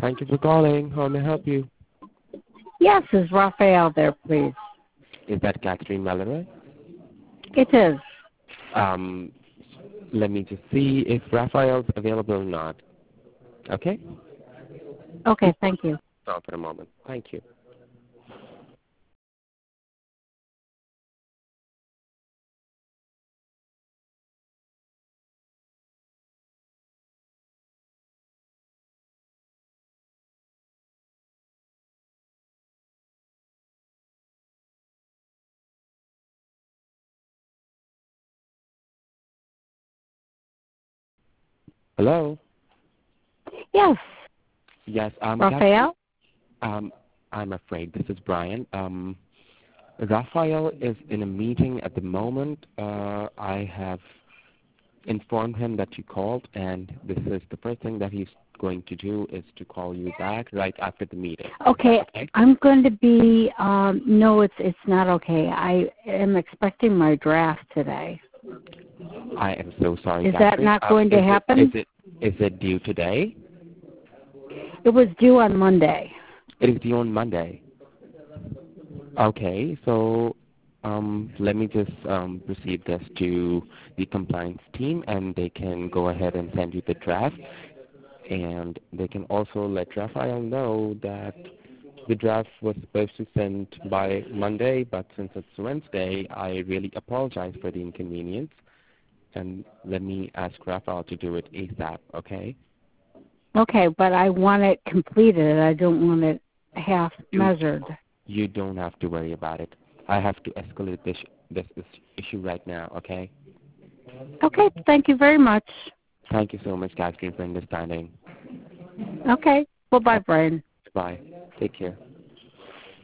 Thank you for calling. How may I help you? Yes, is Raphael there, please? Is that Catherine Mallory? It is. Um, Let me just see if Raphael's available or not. Okay? Okay, thank you. Hold for a moment. Thank you. Hello? Yes, Yes, Catherine. Raphael? I'm afraid this is Brian. Raphael is in a meeting at the moment. I have informed him that you called, and this is the first thing that he's going to do is to call you back right after the meeting. Okay, Okay? I'm going to be, no, it's not okay. I am expecting my draft today. I am so sorry, Is Catherine. that not going to happen? Is it due today? It was due on Monday. It is due on Monday. Okay, so let me just receive this to the compliance team, and they can go ahead and send you the draft. And they can also let Raphael know that the draft was supposed to send by Monday, but since it's Wednesday, I really apologize for the inconvenience. And let me ask Raphael to do it ASAP, okay? Okay, but I want it completed. I don't want it half measured. You don't have to worry about it. I have to escalate this issue right now, okay? Okay, thank you very much. Thank you so much, Catherine, for understanding. Okay, bye-bye, Brian. Bye. Take care.